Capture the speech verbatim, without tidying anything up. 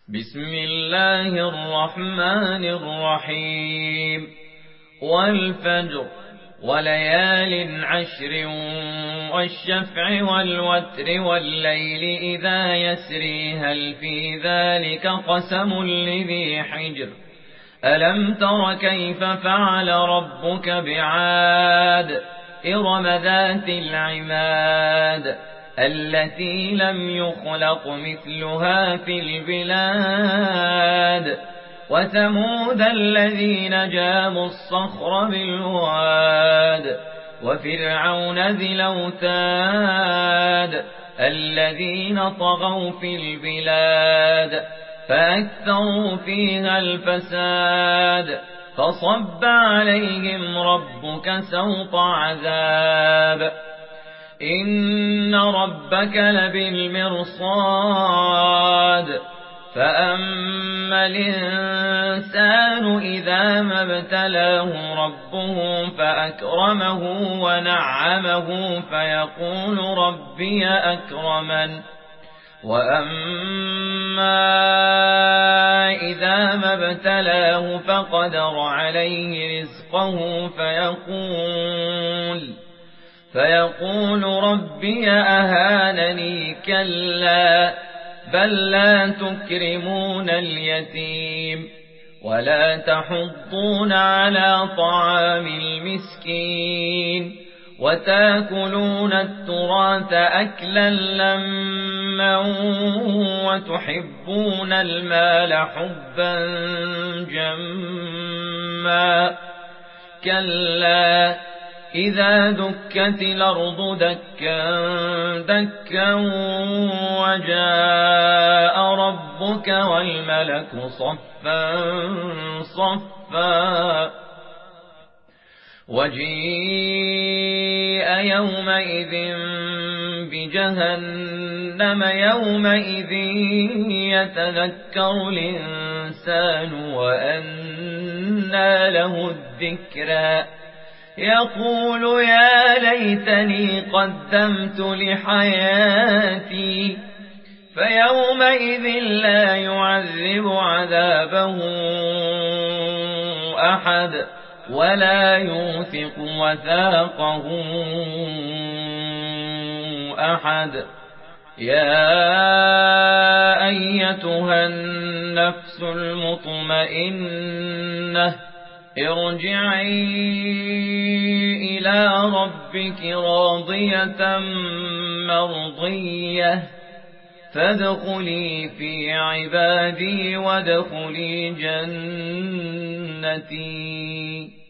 بسم الله الرحمن الرحيم والفجر وليال عشر والشفع والوتر والليل إذا يسري هل في ذلك قسم لذي حجر ألم تر كيف فعل ربك بعاد إرم ذات العماد التي لم يخلق مثلها في البلاد وثمود الذين جابوا الصخر بالواد وفرعون ذي الأوتاد الذين طغوا في البلاد فأكثروا فيها الفساد فصب عليهم ربك سوط عذاب إن ربك لبالمرصاد فأما الإنسان إذا ما ابتلاه ربه فأكرمه ونعمه فيقول ربي أكرمن وأما إذا ما ابتلاه فقدر عليه رزقه فيقول فيقول ربي أهانني كلا بل لا تكرمون اليتيم ولا تحضون على طعام المسكين وتاكلون التراث أكلا لما وتحبون المال حبا جما كلا إذا دكت الأرض دكا دكا وجاء ربك والملك صفا صفا وجيء يومئذ بجهنم يومئذ يتذكر الإنسان وأنى له الذكرى يقول يا ليتني قدمت لحياتي فيومئذ لا يعذب عذابه أحد ولا يوثق وثاقه أحد يا أيتها النفس المطمئنة ارجعي إلى ربك راضية مرضية فادخلي في عبادي وادخلي جنتي.